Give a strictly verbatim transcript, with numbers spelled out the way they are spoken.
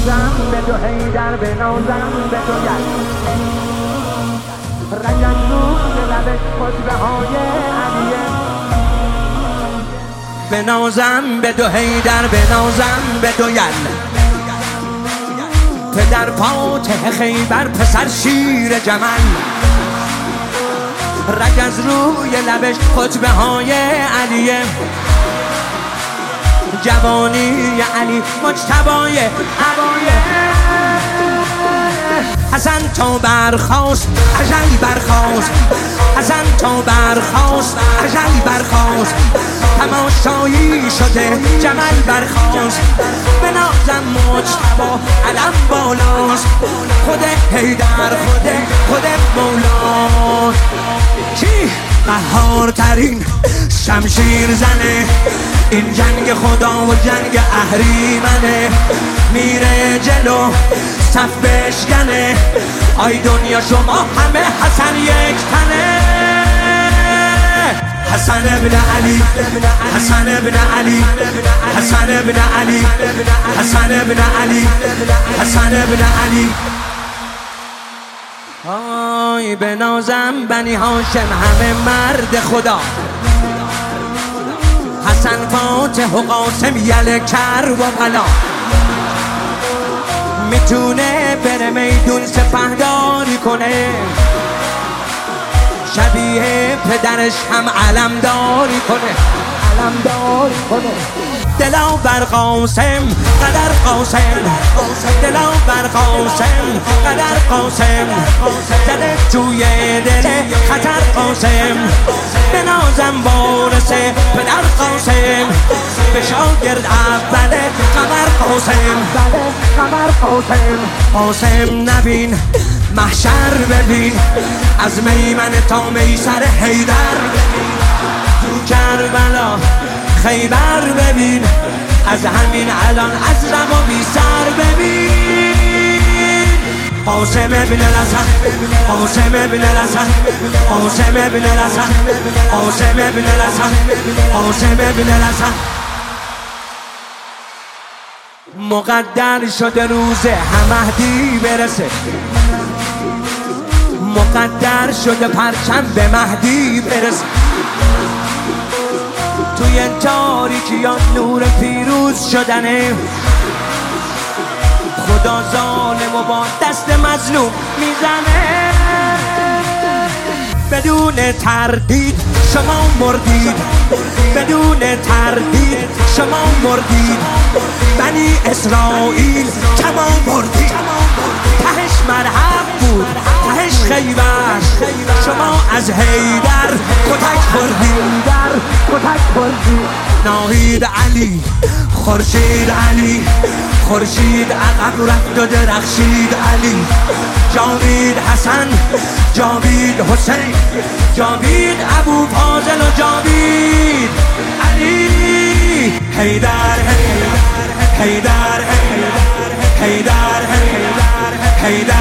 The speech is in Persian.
بنازم به تو حیدر، بنازم به تو ید رنگم روی لبش خطبه های علیه. بنازم به تو حیدر، بنازم به تو ید پدر فاتح خیبر، پسر شیر جمل رگ از روی لبش خطبه های علیه. جوانی علی مجتبای عبایه. حسن تا برخاست اجل برخاست، حسن تا برخاست اجل برخاست، تماشایی شده جمل برخاست. به نازم مجتبا علم بالاست، خود حیدر خود خود مولاست. کی قهارترین شمشیر زنه، این جنگ خدا و جنگ اهریمنه. میره جلو صف بشکنه، آی دنیا شما همه حسن یک تنه. حسن ابن علی، حسن ابن علی، حسن ابن علی، حسن ابن علی، حسن ابن علی. آی بنازم بنی هاشم همه مرد خدا، حسن فاتح و قاسم یل کر و بلا. میتونه بره میدون سپهداری کنه، شبیه پدرش هم علمداری کنه، علمداری کنه. دلا بر قاسم قدر قاسم، دلا بر قاسم قدر قاسم، زده توی دل خطر قاسم. به نازم بارسه پدر قاسم، به شاگرد اول قمر قاسم، قمر قاسم. قاسم نبین محشر ببین، از میمن تا میسر حیدر ببین. تو کربلا خیبر ببین، از همین الان از رم و بی سر ببین. قاسم ابن الحسن، قاسم ابن الحسن، قاسم ابن الحسن، قاسم ابن الحسن، قاسم ابن الحسن. مقدر شده روز مهدی برسه، مقدر شده پرچم به مهدی برسه. توی تاریکی ها نور پیروز شدنه، خدا ظالم و با دست مظلوم میزنه. بدون تردید شما مردید، بدون تردید شما مردید. بنی اسرائیل تمام مردید، تهش مرحب بود تهش خیبر. شما از حیدر کتک خوردید، کتک خوردید. ناهید علی خورشید علی، خورشید عقب رفت و درخشید علی. جاوید حسن، جاوید حسین، جاوید ابو فاضل و جاوید علی. حیدر حیدر حیدر حیدر حیدر حیدر